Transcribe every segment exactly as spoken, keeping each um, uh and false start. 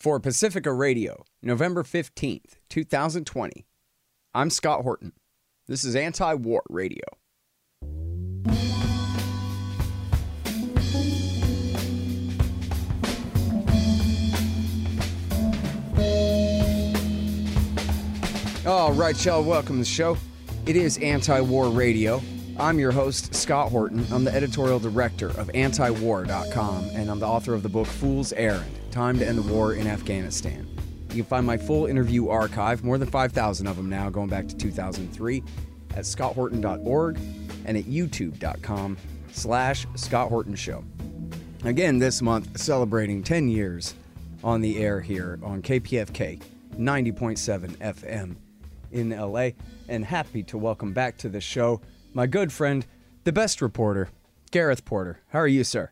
For Pacifica Radio, November fifteenth, twenty twenty, I'm Scott Horton. This is Anti-War Radio. All right, y'all, welcome to the show. It is Anti-War Radio. I'm your host, Scott Horton. I'm the editorial director of anti war dot com, and I'm the author of the book Fool's Errand, Time to End the War in Afghanistan. You can find my full interview archive, more than five thousand of them now, going back to two thousand three, at scott horton dot org and at youtube.com slash Scott Horton Show. Again, this month, celebrating ten years on the air here on K P F K ninety point seven F M in L A, and happy to welcome back to the show my good friend, the best reporter, Gareth Porter. How are you, sir?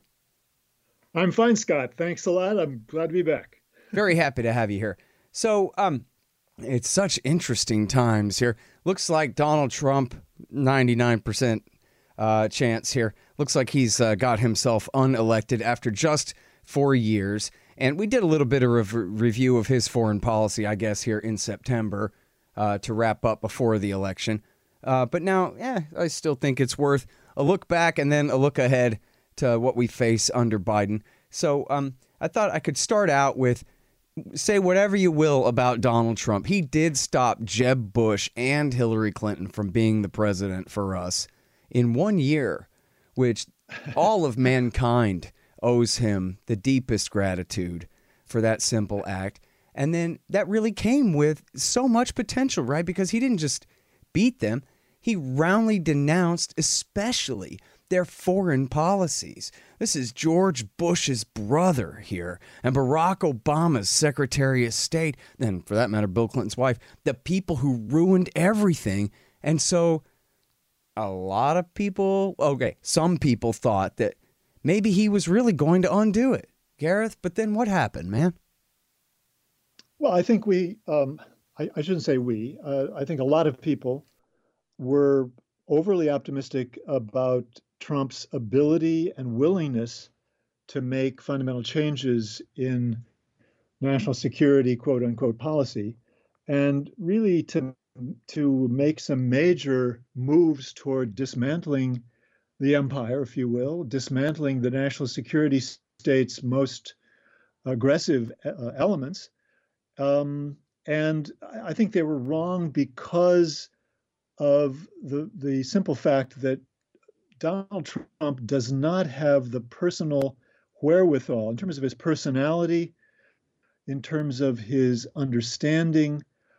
I'm fine, Scott. Thanks a lot. I'm glad to be back. Very happy to have you here. So, um, it's such interesting times here. Looks like Donald Trump, ninety-nine percent uh, chance here. Looks like he's uh, got himself unelected after just four years. And we did a little bit of a review of his foreign policy, I guess, here in September uh, to wrap up before the election. Uh, but now, yeah, I still think it's worth a look back and then a look ahead to what we face under Biden. So um, I thought I could start out with, say whatever you will about Donald Trump. He did stop Jeb Bush and Hillary Clinton from being the president for us in one year, which all of mankind owes him the deepest gratitude for that simple act. And then that really came with so much potential, right? Because he didn't just beat them. He roundly denounced especially their foreign policies. This is George Bush's brother here, and Barack Obama's Secretary of State, and for that matter, Bill Clinton's wife, the people who ruined everything. And so a lot of people, okay, some people thought that maybe he was really going to undo it, Gareth, but then what happened, man? Well, I think we, um, I, I shouldn't say we, uh, I think a lot of people were overly optimistic about Trump's ability and willingness to make fundamental changes in national security, quote unquote, policy, and really to, to make some major moves toward dismantling the empire, if you will, dismantling the national security state's most aggressive uh, elements. Um, and I think they were wrong because of the the simple fact that Donald Trump does not have the personal wherewithal in terms of his personality, in terms of his understanding,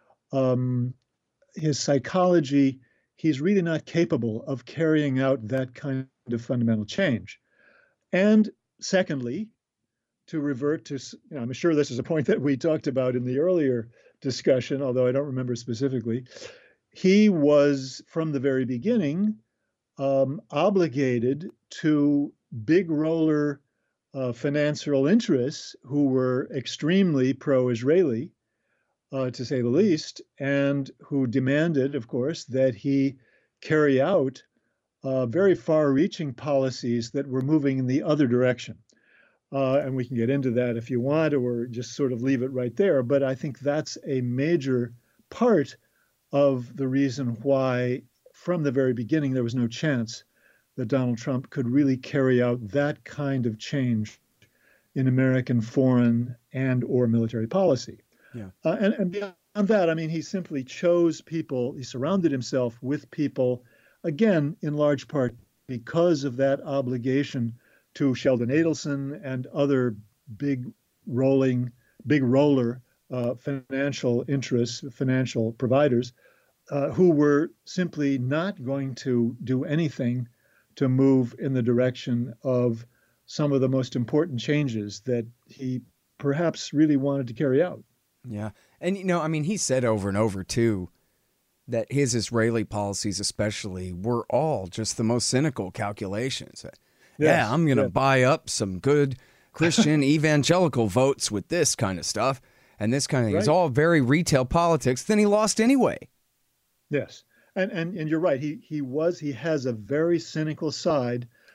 um, his psychology. He's really not capable of carrying out that kind of fundamental change. And secondly, to revert to, you know, I'm sure this is a point that we talked about in the earlier discussion, although I don't remember specifically. He was, from the very beginning, um, obligated to big roller uh, financial interests who were extremely pro-Israeli, uh, to say the least, and who demanded, of course, that he carry out uh, very far-reaching policies that were moving in the other direction. Uh, and we can get into that if you want, or just sort of leave it right there. But I think that's a major part of the reason why, from the very beginning, there was no chance that Donald Trump could really carry out that kind of change in American foreign and or military policy. Yeah. Uh, and, and beyond that, I mean, he simply chose people, he surrounded himself with people, again, in large part because of that obligation to Sheldon Adelson and other big rolling, big roller uh, financial interests, financial providers, uh, who were simply not going to do anything to move in the direction of some of the most important changes that he perhaps really wanted to carry out. Yeah. And, you know, I mean, he said over and over, too, that his Israeli policies especially were all just the most cynical calculations. Yes, yeah, I'm going to yeah. buy up some good Christian evangelical votes with this kind of stuff. And this kind of thing. Right. It's all very retail politics. Then he lost anyway. Yes. And, and and you're right. He he was he has a very cynical side,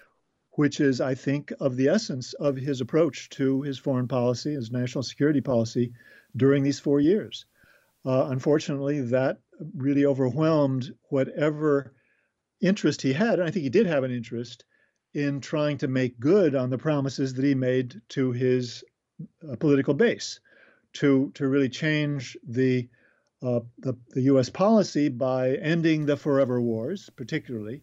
which is, I think, of the essence of his approach to his foreign policy, his national security policy during these four years. Uh, unfortunately, that really overwhelmed whatever interest he had. And I think he did have an interest in trying to make good on the promises that he made to his uh, political base, to, to really change the, uh, the, the U S policy by ending the forever wars, particularly,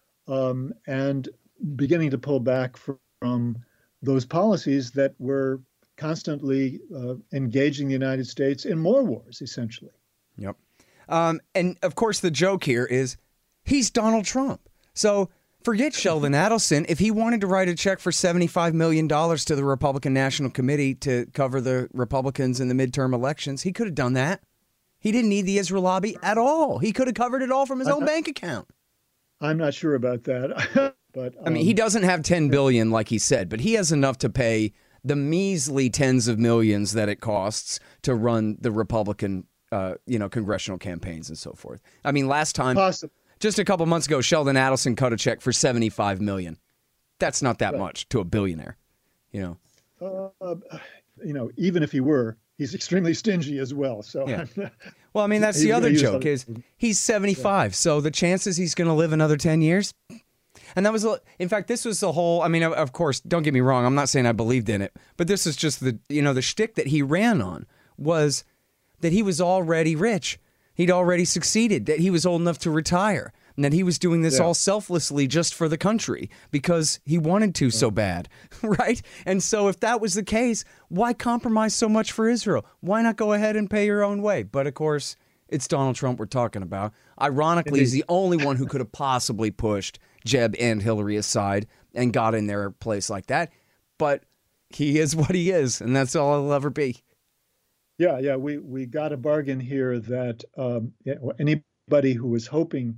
um, and beginning to pull back from those policies that were constantly uh, engaging the United States in more wars, essentially. Yep. Um, and of course, the joke here is he's Donald Trump. So forget Sheldon Adelson. If he wanted to write a check for seventy-five million dollars to the Republican National Committee to cover the Republicans in the midterm elections, he could have done that. He didn't need the Israel lobby at all. He could have covered it all from his I'm own not, bank account. I'm not sure about that. but um, I mean, he doesn't have ten billion dollars like he said, but he has enough to pay the measly tens of millions that it costs to run the Republican, uh, you know, congressional campaigns and so forth. I mean, last time, possibly. just a couple months ago, Sheldon Adelson cut a check for seventy-five million dollars. That's not that Right. much to a billionaire, you know. Uh, you know, even if he were, he's extremely stingy as well. So, yeah. Well, I mean, that's He's the other gonna use joke other- is he's seventy-five, Yeah. so the chances he's going to live another ten years. And that was, a- in fact, this was the whole, I mean, of- of course, don't get me wrong, I'm not saying I believed in it, but this is just the, you know, the shtick that he ran on was that he was already rich. He'd already succeeded, that he was old enough to retire, and that he was doing this Yeah. all selflessly just for the country because he wanted to so bad, right? And so if that was the case, why compromise so much for Israel? Why not go ahead and pay your own way? But of course, it's Donald Trump we're talking about. Ironically, he's the only one who could have possibly pushed Jeb and Hillary aside and got in their place like that. But he is what he is, and that's all he'll ever be. Yeah, yeah, we we got a bargain here that um, yeah, anybody who was hoping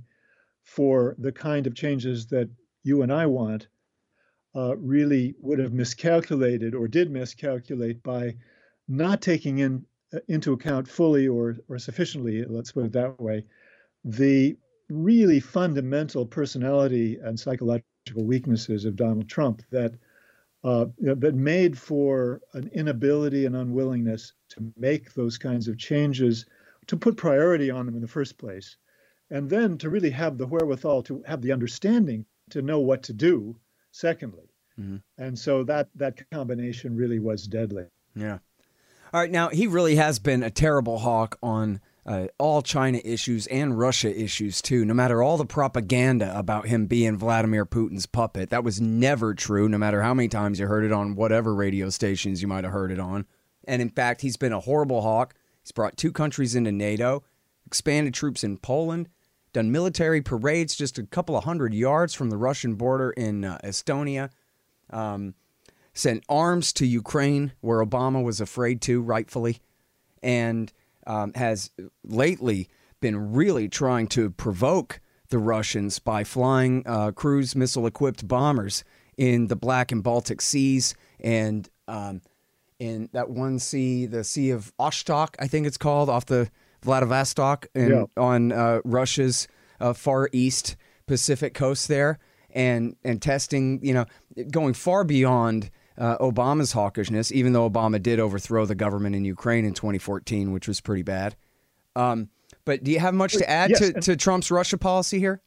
for the kind of changes that you and I want uh, really would have miscalculated or did miscalculate by not taking in uh, into account fully or or sufficiently, let's put it that way, the really fundamental personality and psychological weaknesses of Donald Trump that uh, that made for an inability and unwillingness to make those kinds of changes, to put priority on them in the first place, and then to really have the wherewithal to have the understanding to know what to do, secondly. Mm-hmm. And so that that combination really was deadly. Yeah. All right. Now, he really has been a terrible hawk on uh, all China issues and Russia issues, too, no matter all the propaganda about him being Vladimir Putin's puppet. That was never true, no matter how many times you heard it on whatever radio stations you might have heard it on. And in fact, he's been a horrible hawk. He's brought two countries into NATO, expanded troops in Poland, done military parades just a couple of hundred yards from the Russian border in uh, Estonia, um, sent arms to Ukraine, where Obama was afraid to, rightfully, and um, has lately been really trying to provoke the Russians by flying uh, cruise missile-equipped bombers in the Black and Baltic Seas and um, in that one sea, the Sea of Oshtok, I think it's called, off the Vladivostok and yeah. on uh, Russia's uh, far east Pacific coast there, and and testing, you know, going far beyond Uh, Obama's hawkishness, even though Obama did overthrow the government in Ukraine in twenty fourteen, which was pretty bad. Um, but do you have much to add yes, to, to Trump's Russia policy here?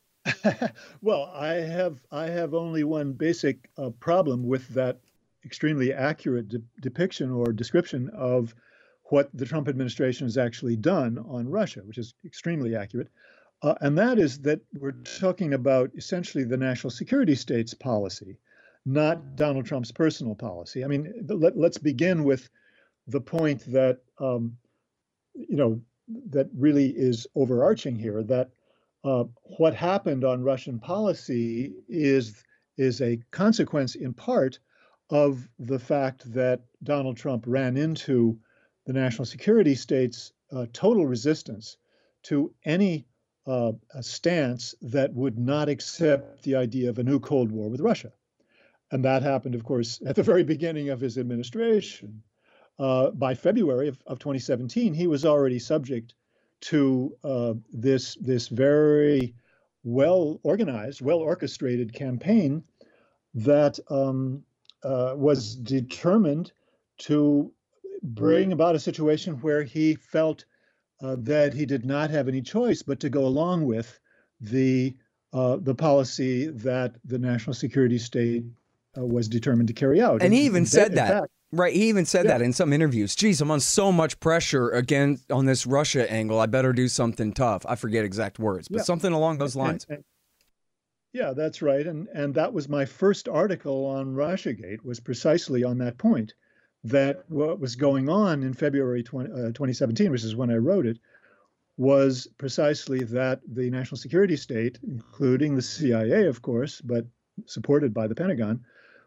Well, I have I have only one basic uh, problem with that extremely accurate de- depiction or description of what the Trump administration has actually done on Russia, which is extremely accurate. Uh, and that is that we're talking about essentially the national security state's policy, not Donald Trump's personal policy. I mean, let, let's begin with the point that, um, you know, that really is overarching here, that uh, what happened on Russian policy is, is a consequence in part of the fact that Donald Trump ran into the national security state's uh, total resistance to any uh, stance that would not accept the idea of a new Cold War with Russia. And that happened, of course, at the very beginning of his administration. Uh, by February of, of twenty seventeen, he was already subject to uh, this, this very well organized, well orchestrated campaign that um, uh, was determined to bring about a situation where he felt uh, that he did not have any choice but to go along with the uh, the policy that the national security state uh, was determined to carry out. And he even in, said in that. fact, Right, he even said yeah. that in some interviews. Geez, I'm on so much pressure again on this Russia angle. I better do something tough. I forget exact words, but Yeah. something along those lines. And, and, yeah, that's right. And and that was my first article on Russiagate, was precisely on that point, that what was going on in February twenty, uh, twenty seventeen, which is when I wrote it, was precisely that the national security state, including the C I A, of course, but supported by the Pentagon,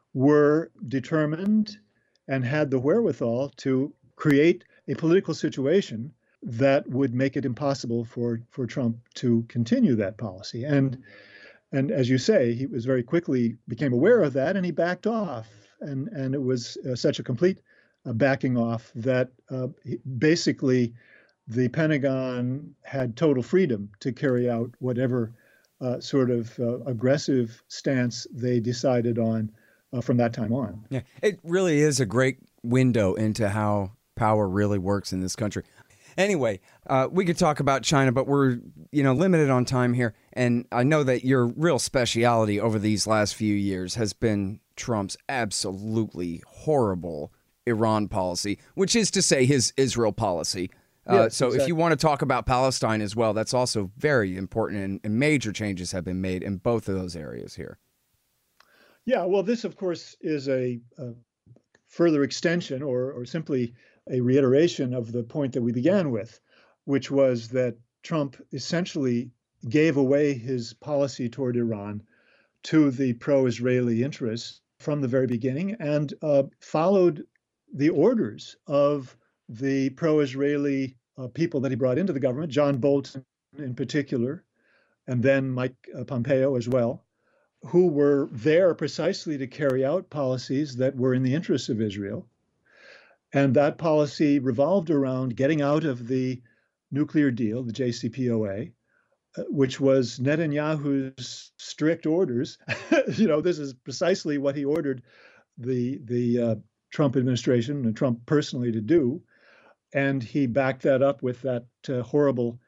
were determined and had the wherewithal to create a political situation that would make it impossible for, for Trump to continue that policy. And and as you say, he was very quickly became aware of that, and he backed off. And and it was uh, such a complete uh, backing off that uh, he, basically the Pentagon had total freedom to carry out whatever uh, sort of uh, aggressive stance they decided on uh, from that time on. Yeah, it really is a great window into how power really works in this country. Anyway, uh, we could talk about China, but we're, you know, limited on time here. And I know that your real speciality over these last few years has been Trump's absolutely horrible Iran policy, which is to say his Israel policy. Uh, Yes, so exactly. if you want to talk about Palestine as well, that's also very important, and, and major changes have been made in both of those areas here. Yeah, well, this, of course, is a, a further extension or, or simply a reiteration of the point that we began with, which was that Trump essentially gave away his policy toward Iran to the pro-Israeli interests from the very beginning, and uh, followed the orders of the pro-Israeli uh, people that he brought into the government, John Bolton in particular, and then Mike uh, Pompeo as well, who were there precisely to carry out policies that were in the interests of Israel. And that policy revolved around getting out of the nuclear deal, the J C P O A, uh, which was Netanyahu's strict orders. You know, this is precisely what he ordered the the uh, Trump administration and Trump personally to do. And he backed that up with that uh, horrible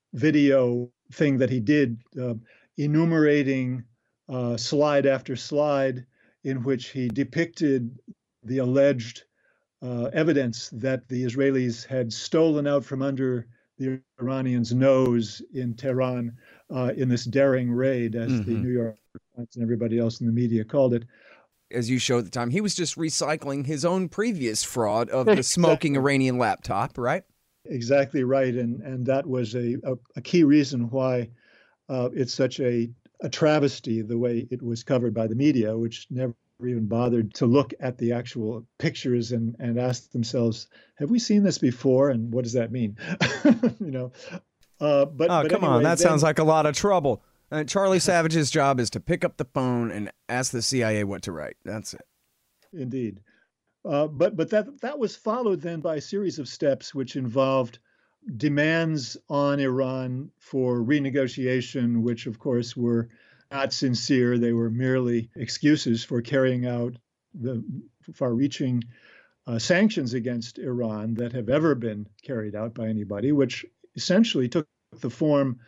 video thing that he did, uh, enumerating uh, slide after slide in which he depicted the alleged uh, evidence that the Israelis had stolen out from under the Iranians' nose in Tehran uh, in this daring raid, as Mm-hmm. the New York Times and everybody else in the media called it. As you showed at the time, he was just recycling his own previous fraud of the smoking Exactly. Iranian laptop, right? Exactly right, and and that was a a, a key reason why uh, it's such a a travesty the way it was covered by the media, which never even bothered to look at the actual pictures and and ask themselves, have we seen this before, and what does that mean? you know, uh, but Oh, but come anyway, on. That then- sounds like a lot of trouble. Uh, Charlie Savage's job is to pick up the phone and ask the C I A what to write. That's it. Indeed. Uh, but but that that was followed then by a series of steps which involved demands on Iran for renegotiation, which of course were not sincere. They were merely excuses for carrying out the far-reaching uh, sanctions against Iran that have ever been carried out by anybody, which essentially took the form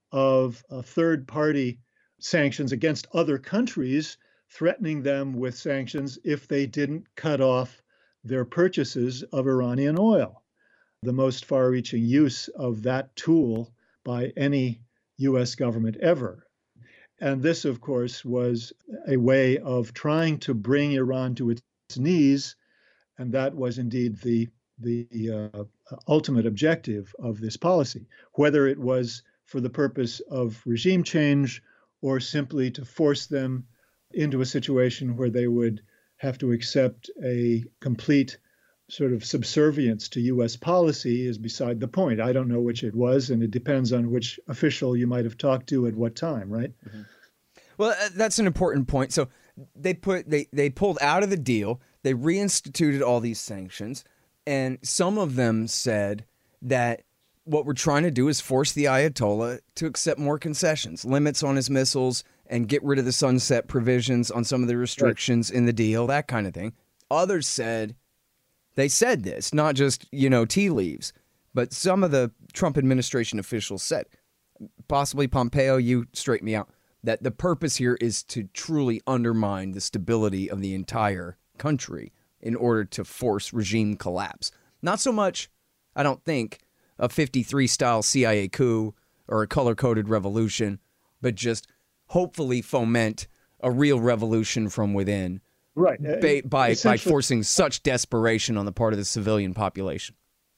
of uh, third-party sanctions against other countries, threatening them with sanctions if they didn't cut off their purchases of Iranian oil, the most far-reaching use of that tool by any U S government ever. And this, of course, was a way of trying to bring Iran to its knees, and that was indeed the, the uh, ultimate objective of this policy, whether it was for the purpose of regime change or simply to force them into a situation where they would have to accept a complete sort of subservience to U S policy is beside the point. I don't know which it was, and it depends on which official you might have talked to at what time, right? Mm-hmm. Well, uh, that's an important point. So they put they, they pulled out of the deal. They reinstituted all these sanctions, and some of them said that what we're trying to do is force the Ayatollah to accept more concessions, limits on his missiles, and get rid of the sunset provisions on some of the restrictions right. in the deal, that kind of thing. Others said, they said this, not just, you know, tea leaves, but some of the Trump administration officials said, possibly Pompeo, you straighten me out, that the purpose here is to truly undermine the stability of the entire country in order to force regime collapse. Not so much, I don't think, a fifty-three style C I A coup or a color-coded revolution, but just hopefully foment a real revolution from within, right? By by, by forcing such desperation on the part of the civilian population.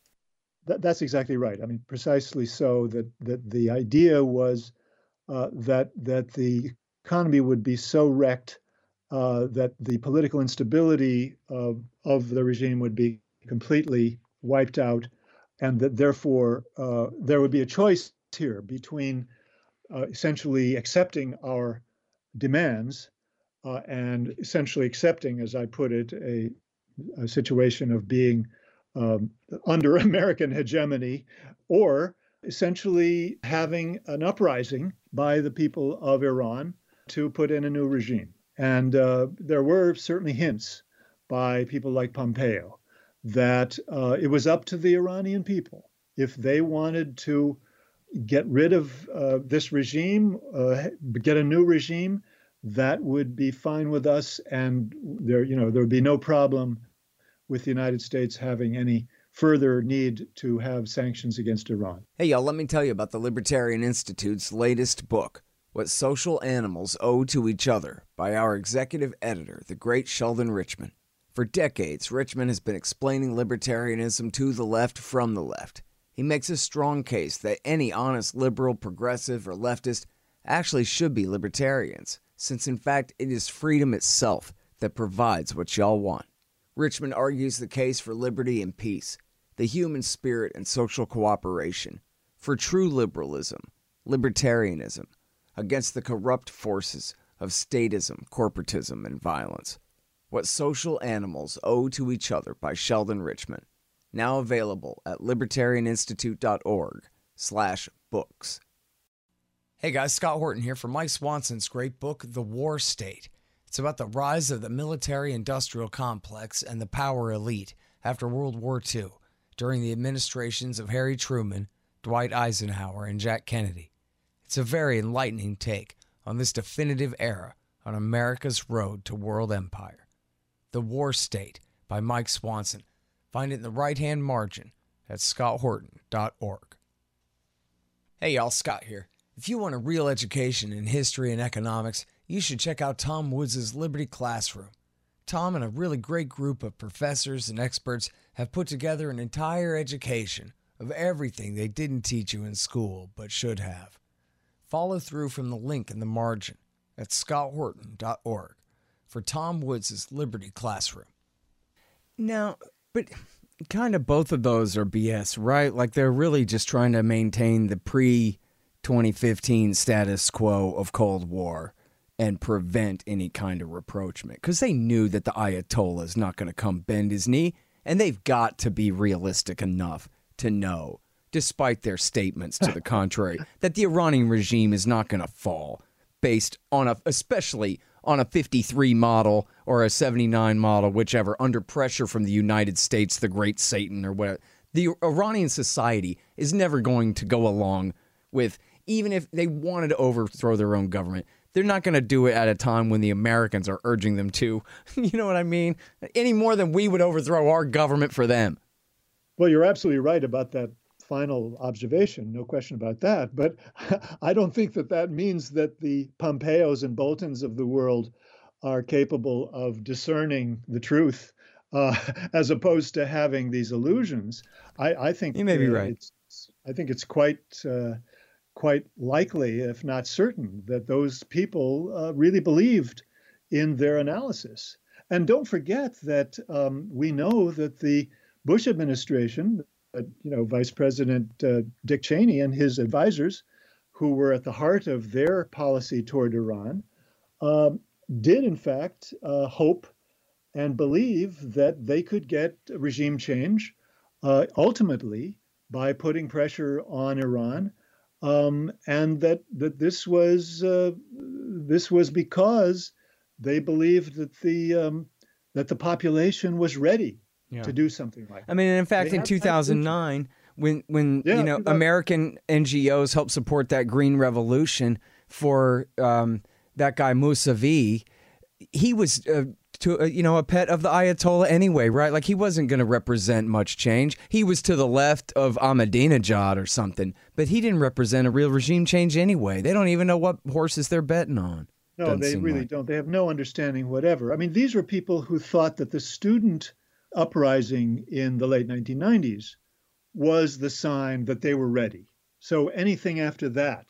That, that's exactly right. I mean, precisely so. That that the idea was uh, that that the economy would be so wrecked uh, that the political instability of of the regime would be completely wiped out, and that therefore uh, there would be a choice here between uh, essentially accepting our demands uh, and essentially accepting, as I put it, a, a situation of being um, under American hegemony, or essentially having an uprising by the people of Iran to put in a new regime. And uh, there were certainly hints by people like Pompeo that uh, it was up to the Iranian people. If they wanted to get rid of uh, this regime, uh, get a new regime, that would be fine with us. And there, you know, there would be no problem with the United States having any further need to have sanctions against Iran. Hey, y'all, let me tell you about the Libertarian Institute's latest book, What Social Animals Owe to Each Other, by our executive editor, the great Sheldon Richman. For decades, Richman has been explaining libertarianism to the left from the left. He makes a strong case that any honest liberal, progressive, or leftist actually should be libertarians, since in fact it is freedom itself that provides what y'all want. Richman argues the case for liberty and peace, the human spirit and social cooperation, for true liberalism, libertarianism, against the corrupt forces of statism, corporatism, and violence. What Social Animals Owe to Each Other by Sheldon Richman. Now available at libertarianinstitute.org slash books. Hey guys, Scott Horton here for Mike Swanson's great book, The War State. It's about the rise of the military-industrial complex and the power elite after World War Two, during the administrations of Harry Truman, Dwight Eisenhower, and Jack Kennedy. It's a very enlightening take on this definitive era on America's road to world empire. The War State by Mike Swanson. Find it in the right-hand margin at scott horton dot org. Hey y'all, Scott here. If you want a real education in history and economics, you should check out Tom Woods' Liberty Classroom. Tom and a really great group of professors and experts have put together an entire education of everything they didn't teach you in school but should have. Follow through from the link in the margin at scott horton dot org for Tom Woods' Liberty Classroom. Now, but kind of both of those are B S, right? Like they're really just trying to maintain the pre twenty fifteen status quo of Cold War and prevent any kind of rapprochement, because they knew that the Ayatollah is not going to come bend his knee, and they've got to be realistic enough to know, despite their statements to the contrary, that the Iranian regime is not going to fall based on a, especially on a fifty-three model or a seventy-nine model, whichever, under pressure from the United States, the great Satan, or whatever. The Iranian society is never going to go along with, even if they wanted to overthrow their own government, they're not going to do it at a time when the Americans are urging them to. You know what I mean? Any more than we would overthrow our government for them. Well, you're absolutely right about that final observation, no question about that. But I don't think that that means that the Pompeos and Boltons of the world are capable of discerning the truth, uh, as opposed to having these illusions. I, I think you may be uh, right. It's, I think it's quite uh, quite likely, if not certain, that those people uh, really believed in their analysis. And don't forget that um, we know that the Bush administration, uh, you know, Vice President uh, Dick Cheney and his advisors, who were at the heart of their policy toward Iran, um, did in fact uh, hope and believe that they could get regime change uh, ultimately by putting pressure on Iran, um, and that that this was uh, this was because they believed that the um, that the population was ready Yeah. to do something like that. I mean, in fact, They in have- two thousand nine, when when Yeah, you know two thousand American N G Os helped support that Green Revolution for um, that guy Mousavi, he was uh, to uh, you know a pet of the Ayatollah anyway, right? Like he wasn't going to represent much change. He was to the left of Ahmadinejad or something, but he didn't represent a real regime change anyway. They don't even know what horses they're betting on. No, Doesn't they seem really like. don't. They have no understanding whatever. I mean, these were people who thought that the student uprising in the late nineteen nineties was the sign that they were ready. So anything after that,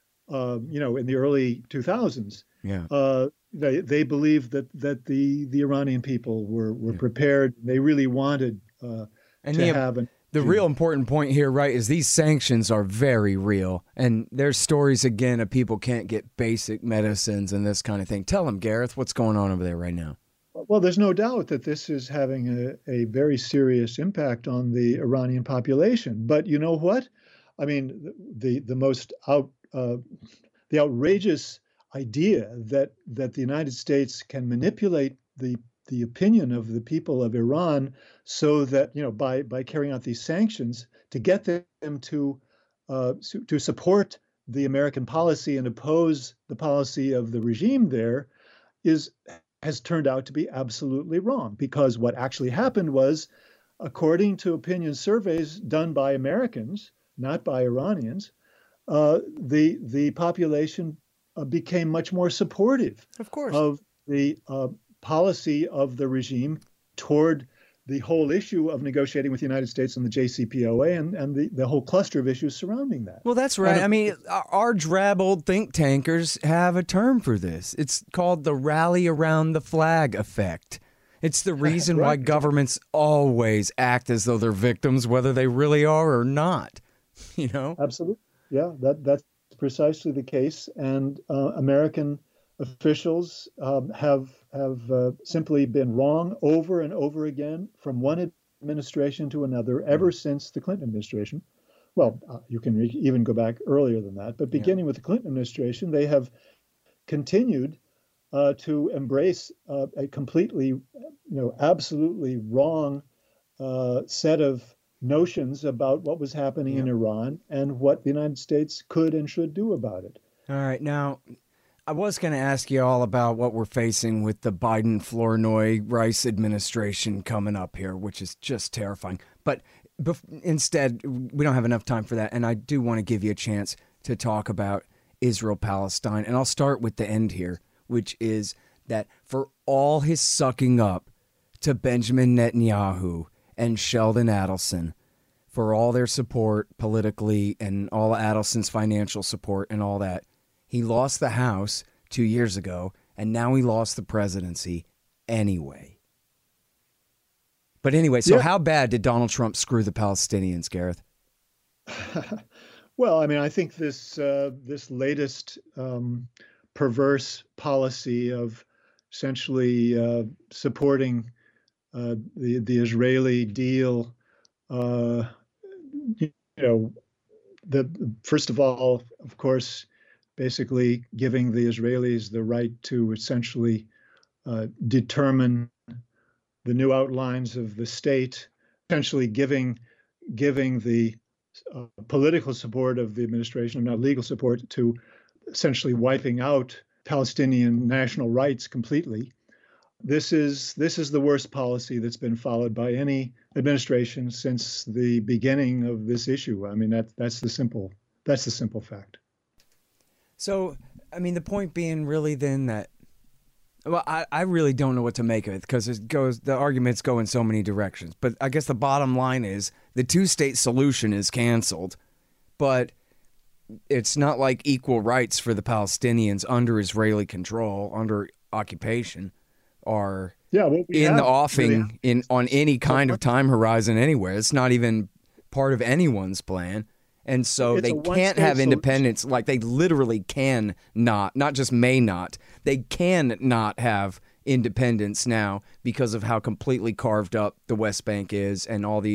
um, you know, in the early two thousands, Yeah. uh, they they believed that that the the Iranian people were were Yeah. prepared. They really wanted uh, And to the, have an. the real important point here, right, is these sanctions are very real. And there's stories, again, of people can't get basic medicines and this kind of thing. Tell them, Gareth, what's going on over there right now? Well, there's no doubt that this is having a, a very serious impact on the Iranian population. But you know what? I mean, the the most out uh, the outrageous idea that that the United States can manipulate the the opinion of the people of Iran so that, you know, by by carrying out these sanctions to get them to uh, to support the American policy and oppose the policy of the regime there is has turned out to be absolutely wrong. Because what actually happened was, according to opinion surveys done by Americans, not by Iranians, uh, the the population uh, became much more supportive Of course. of the uh, policy of the regime toward the whole issue of negotiating with the United States on the J C P O A and, and the, the whole cluster of issues surrounding that. Well, that's right. And- I mean, our our drab old think tankers have a term for this. It's called the rally around the flag effect. It's the reason why Right. governments always act as though they're victims, whether they really are or not. You know? Absolutely. Yeah, that that's precisely the case. And uh, American officials um, have have uh, simply been wrong over and over again from one administration to another ever since the Clinton administration. Well, uh, you can re- even go back earlier than that, but beginning with the Clinton administration, they have continued uh, to embrace uh, a completely, you know, absolutely wrong uh, set of notions about what was happening in Iran and what the United States could and should do about it. All right. Now, I was going to ask you all about what we're facing with the Biden, Flournoy, Rice administration coming up here, which is just terrifying. But bef- instead, we don't have enough time for that. And I do want to give you a chance to talk about Israel, Palestine. And I'll start with the end here, which is that for all his sucking up to Benjamin Netanyahu and Sheldon Adelson, for all their support politically and all Adelson's financial support and all that, he lost the House two years ago, and now he lost the presidency anyway. But anyway, so Yeah. how bad did Donald Trump screw the Palestinians, Gareth? Well, I mean, I think this uh, this latest um, perverse policy of essentially uh, supporting uh, the the Israeli deal, uh, you know, the first of all, of course, basically giving the Israelis the right to essentially uh, determine the new outlines of the state, essentially giving giving the uh, political support of the administration, not legal support, to essentially wiping out Palestinian national rights completely. This is this is the worst policy that's been followed by any administration since the beginning of this issue. I mean, that that's the simple that's the simple fact. So, I mean, the point being really then that, well, I, I really don't know what to make of it because it goes, the arguments go in so many directions. But I guess the bottom line is the two-state solution is canceled, but it's not like equal rights for the Palestinians under Israeli control, under occupation, are Yeah, what we in have the offing really- in on any kind of time horizon anywhere. It's not even part of anyone's plan. And so It's they a can't one-state have solution. independence. Like they literally can not, not just may not, they can not have independence now because of how completely carved up the West Bank is and all the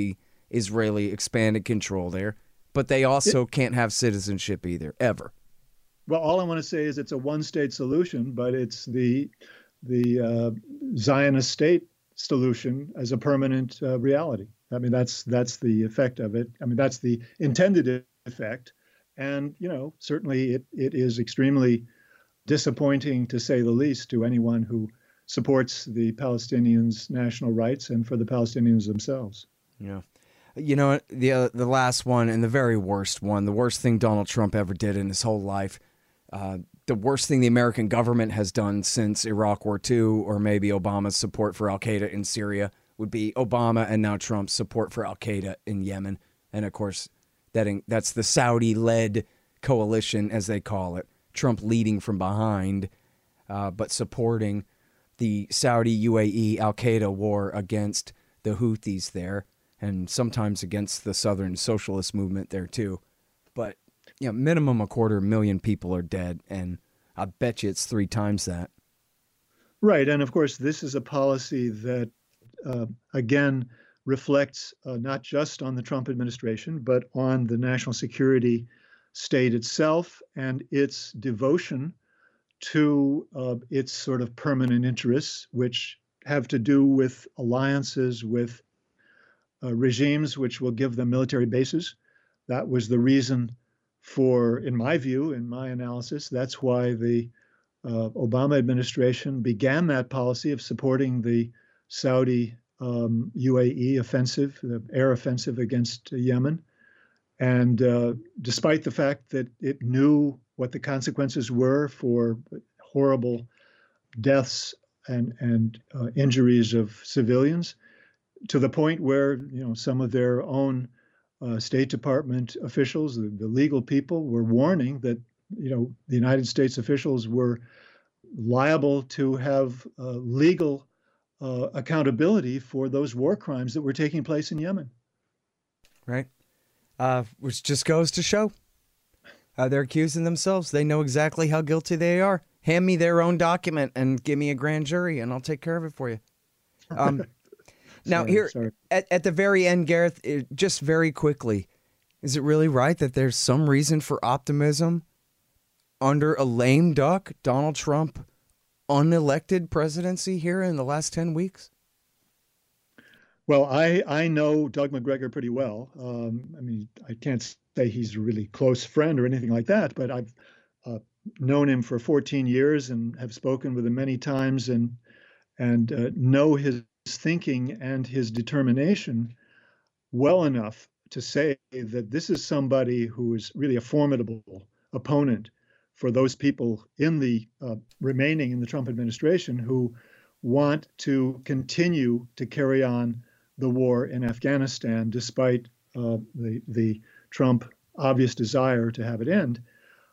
Israeli expanded control there, but they also It, can't have citizenship either, ever. well, all I want to say is it's a one-state solution, but it's the the uh, Zionist state solution as a permanent uh, reality. I mean, that's that's the effect of it. I mean, that's the intended effect, and you know, certainly it it is extremely disappointing, to say the least, to anyone who supports the Palestinians' national rights and for the Palestinians themselves. Yeah. You know, the uh, the last one and the very worst one, the worst thing Donald Trump ever did in his whole life, uh, the worst thing the American government has done since Iraq War Two, or maybe Obama's support for Al-Qaeda in Syria, would be Obama and now Trump's support for Al-Qaeda in Yemen. And, of course, that in, that's the Saudi-led coalition, as they call it. Trump leading from behind, uh, but supporting the Saudi U A E Al-Qaeda war against the Houthis there, and sometimes against the Southern Socialist movement there too. But you know, minimum a quarter million people are dead, and I bet you it's three times that. Right, and of course, this is a policy that, uh, again, reflects uh, not just on the Trump administration, but on the national security state itself and its devotion to uh, its sort of permanent interests, which have to do with alliances with uh, regimes which will give them military bases. That was the reason for, in my view, in my analysis, that's why the uh, Obama administration began that policy of supporting the Saudi um, U A E offensive, the air offensive against Yemen. And uh, despite the fact that it knew what the consequences were for horrible deaths and, and uh, injuries of civilians, to the point where, you know, some of their own uh, State Department officials, the, the legal people, were warning that, you know, the United States officials were liable to have uh, legal uh, accountability for those war crimes that were taking place in Yemen. Right. Uh, which just goes to show uh, they're accusing themselves. They know exactly how guilty they are. Hand me their own document and give me a grand jury, and I'll take care of it for you. Um, now, sorry, here sorry. At, at the very end, Gareth, it, just very quickly, is it really right that there's some reason for optimism under a lame duck Donald Trump unelected presidency here in the last ten weeks? Well, I, I know Doug Macgregor pretty well. Um, I mean, I can't say he's a really close friend or anything like that, but I've uh, known him for fourteen years and have spoken with him many times, and and uh, know his thinking and his determination well enough to say that this is somebody who is really a formidable opponent for those people in the uh, remaining in the Trump administration who want to continue to carry on the war in Afghanistan, despite uh, the the Trump obvious desire to have it end.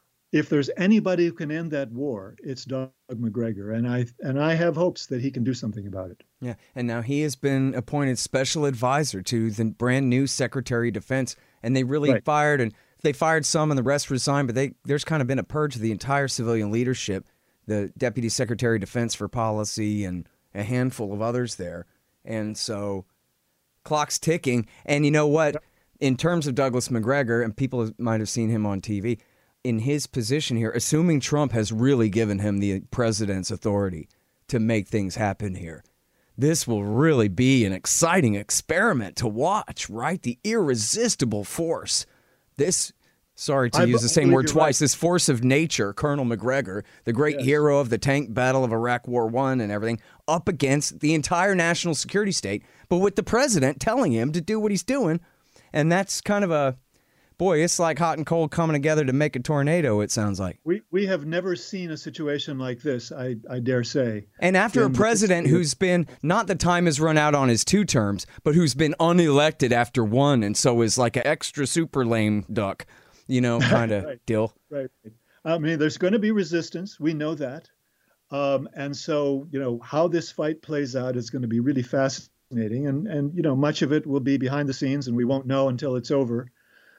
If there's anybody who can end that war, it's Doug Macgregor, and I and I have hopes that he can do something about it. Yeah, and now he has been appointed special advisor to the brand new Secretary of Defense, and they really Right. fired, and they fired some, and the rest resigned. But they there's kind of been a purge of the entire civilian leadership, the Deputy Secretary of Defense for Policy, and a handful of others there, and so clock's ticking. And you know what? In terms of Douglas Macgregor, and people might have seen him on T V, in his position here, assuming Trump has really given him the president's authority to make things happen here, this will really be an exciting experiment to watch, right? The irresistible force. This, sorry to I use be- the I same believe word you're twice, right. this force of nature, Colonel Macgregor, the great Yes. hero of the tank battle of Iraq War One and everything, up against the entire national security state, but with the president telling him to do what he's doing. And that's kind of a, boy, it's like hot and cold coming together to make a tornado, it sounds like. We we have never seen a situation like this, I, I dare say. And after a in the president history of- who's been, not the time has run out on his two terms, but who's been unelected after one, and so is like an extra super lame duck, you know, kind of Right. deal. Right. I mean, there's going to be resistance. We know that. Um, and so, you know, how this fight plays out is going to be really fascinating. And, and, you know, much of it will be behind the scenes, and we won't know until it's over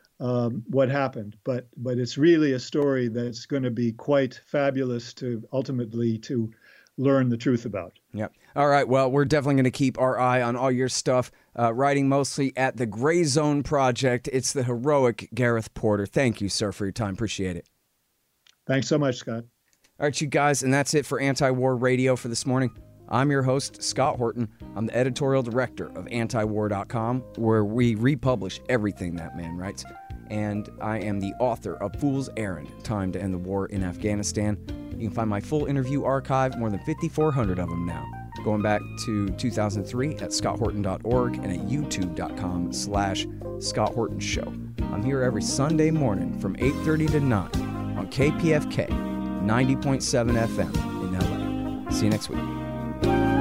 um, what happened. But but it's really a story that's going to be quite fabulous to ultimately to learn the truth about. Yep. All right. Well, we're definitely going to keep our eye on all your stuff uh, writing mostly at the Gray Zone Project. It's the heroic Gareth Porter. Thank you, sir, for your time. Appreciate it. Thanks so much, Scott. All right, you guys, and that's it for Anti-War Radio for this morning. I'm your host, Scott Horton. I'm the editorial director of anti war dot com, where we republish everything that man writes. And I am the author of Fool's Errand, Time to End the War in Afghanistan. You can find my full interview archive, more than fifty-four hundred of them now, going back to two thousand three at scott horton dot org and at youtube.com slash Scott Horton Show. I'm here every Sunday morning from eight thirty to nine on K P F K ninety point seven F M in L A. See you next week.